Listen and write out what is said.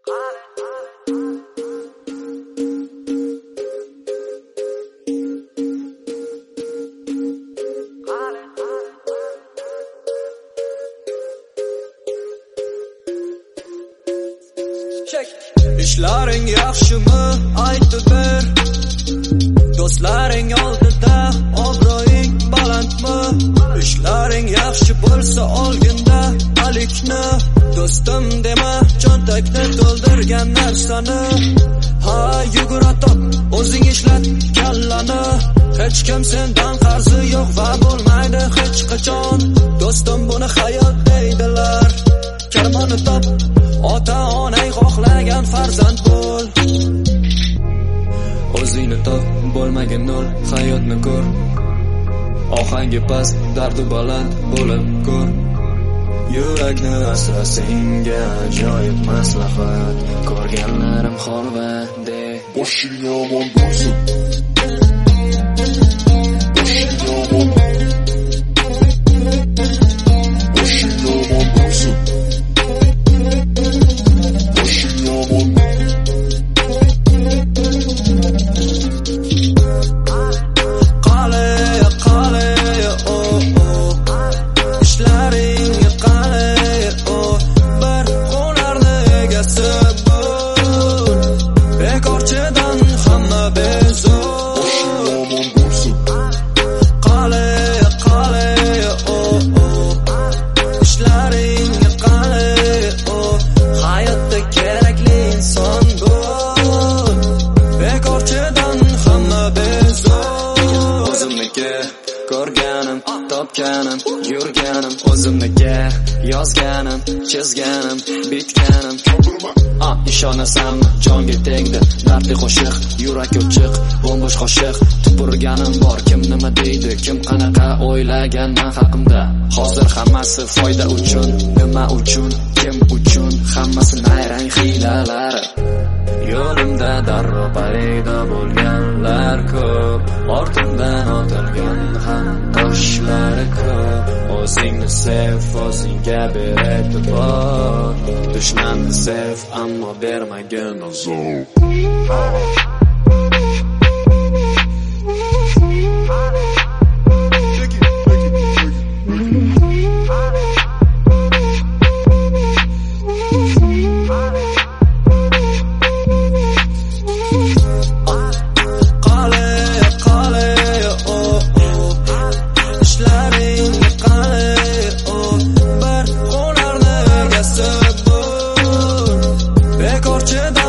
Ishlaring yaxshimi aytib ber, do'stlaring oldida obro'ying balandmi? Ishlaring yaxshi bo'lsa olginda alikni, do'stim dema cho'ntakni to'ldirgan narsani. Ha yugura top, o'zing ishlat kallani, hech kim sendan qarzi yo'q va bo'lmaydi hech qachon. Do'stim buni hayot deydilar, karmoni top, ota-onang xohlagan farzand bo'l. O'zingni top, bo'lmagin nol, hayotni ko'r. Ohangi past, dardi baland bo'lib ko'r. Yurakni asra senga ajoyib maslahat, ko'rganlarim holva de. Boshing yomon bo'lsin, boshing yomon, boshing yomon bo'lsin. Ko'rganim, topganim, yurganim, o'zimniki yozganim, chizganim, bitganim. Ishonasammi, jonga tegdi dardli qo'shiq, yurak ochiq, bo'mbo'sh qoshiq. Tupurganim bor, kim nima deydi, kim qanaqa o'ylagan men haqimda. Hozir hammasi foyda uchun, nima uchun, kim uchun, hammasi nayrang hiylalari. Yo'limda darrov paydo bo'lganlar ko'p, ortimdan otilgan ham toshlari ko'p. O'zingni sev, o'zingga ber e'tibor, dushmanni sev, ammo bermagin azor. Bekorchidan